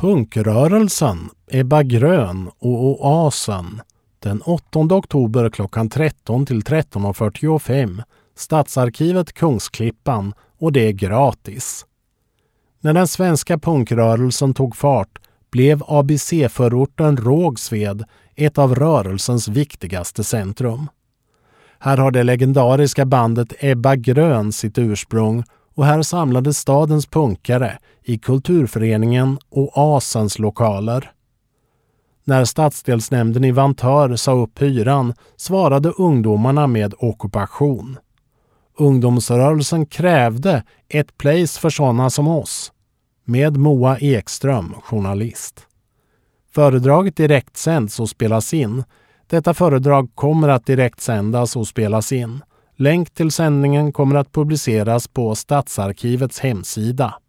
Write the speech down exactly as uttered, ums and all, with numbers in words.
Punkrörelsen, Ebba Grön och Oasen. Den åttonde oktober klockan tretton till tretton fyrtiofem. Stadsarkivet Kungsklippan, och det är gratis. När den svenska punkrörelsen tog fart blev A B C-förorten Rågsved ett av rörelsens viktigaste centrum. Här har det legendariska bandet Ebba Grön sitt ursprung, och här samlades stadens punkare i kulturföreningen Oasens lokaler. När stadsdelsnämnden i Vantör sa upp hyran svarade ungdomarna med ockupation. Ungdomsrörelsen krävde ett place för sådana som oss, med Moa Ekström, journalist. Föredraget direktsänds och spelas in. Detta föredrag kommer att direktsändas och spelas in. Länk till sändningen kommer att publiceras på Stadsarkivets hemsida.